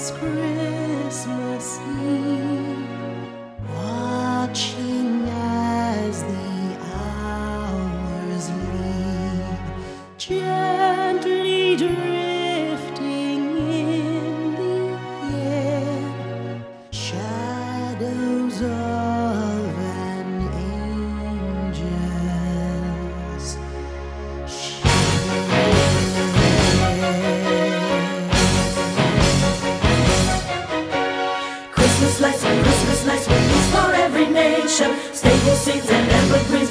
this Christmas Eve, watching as the hours leave, gently drifting in the air, shadows of an angel's Christmas lights on Christmas nights, with peace for every nation, stable scenes and evergreens.